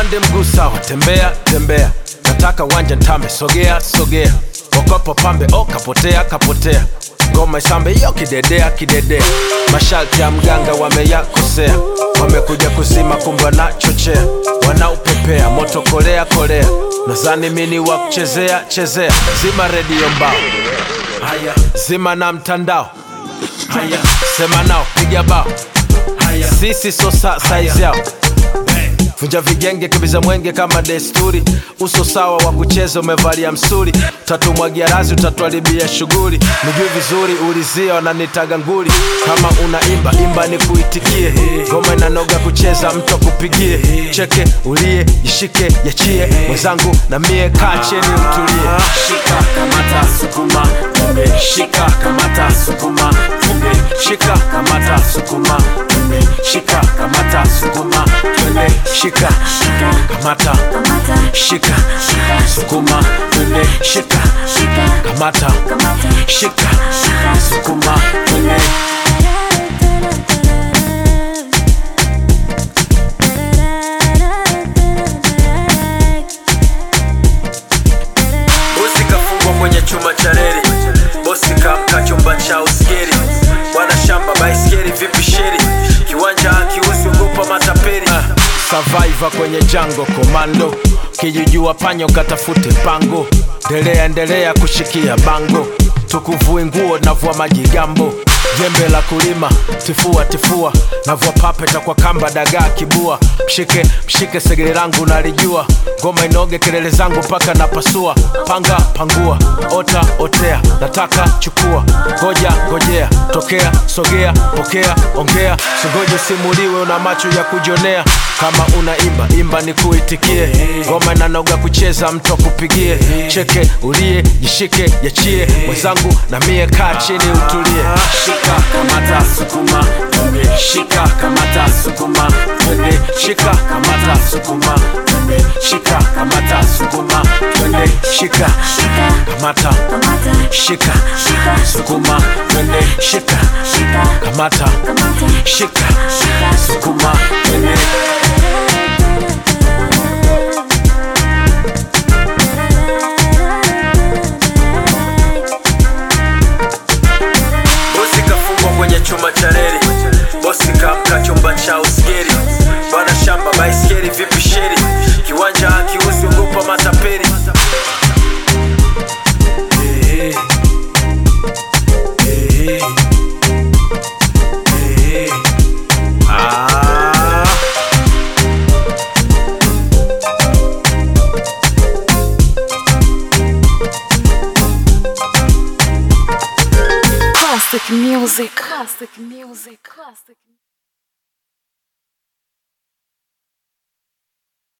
twende mguu sawa, tembea tembea, nataka wanja ntambe, sogea sogea, wakopo pambe kapotea kapotea, ngoma isambe yo kidedea kidedea, masharti ya mganga wameyakosea, wamekuja kuzima kumba na chochea, wanaupepea moto kolea kolea, nazani mini wa kuchezea chezea, zima radio mbao, haya zima na mtandao, haya sema nao piga bao, haya sisi so size yao, vunja vigenge kibiza mwenge kama desturi, uso sawa wa kucheza umevalia msuri, tatumwagia razi utatuharibia shughuli, nijui vizuri ulizia wananitaga nguli, kama unaimba imba ni kuitikie, ngoma inanoga kucheza mtu akupigie, cheke ulie jishike yachie, mwenzangu na mie kaa cheni utulie, shika kamata sukuma tumbe, shika kamata sukuma tumbe, shika kamata sukuma tumbe, shika kamata sukuma tumbe, shika kamata shika sukuma tumbe, shika kamata shika sukuma tumbe. Bosi kafungwa kwenye chuma cha reli, bosi kamka chumba cha uskeri, bwana shamba baiskeli vipi sheri, kiwanja akiusi ugopa matapeli, survivor kwenye jango komando, kijijua panyo katafute pango, endelea kushikia bango, tukuvui nguo navua majigambo, jembe la kulima tifua tifua, navua papeta kwa kamba dagaa kibua, mshike segere langu nalijua, ngoma inoge kelele zangu paka napasua, panga pangua ota otea, nataka chukua goja gojea, tokea sogea pokea ongea, singoje simuliwe una macho ya kujonea, kama unaimba imba ni kuitikie, ngoma inanoga kucheza mtu akupigie, cheke ulie jishike yachie, mwenzangu na mie kaa chini utulie, shika kamata sukuma tumbe, shika kamata sukuma tumbe, shika kamata sukuma tumbe, shika kamata sukuma tumbe, shika kamata shika sukuma tumbe, shika kamata shika sukuma tumbe. Kwenye chuma cha reli, bosi kamka chumba cha uskeri, bwana shamba baiskeli vipi sheri, kiwanja akiusi ugopa matapeli, Classic music.